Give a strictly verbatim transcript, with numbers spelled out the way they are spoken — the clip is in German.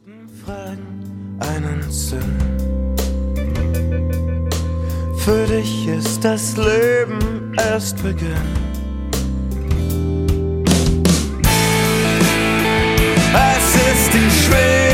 Fragen einen Sinn. Für dich ist das Leben erst Beginn. Es ist die Schwere.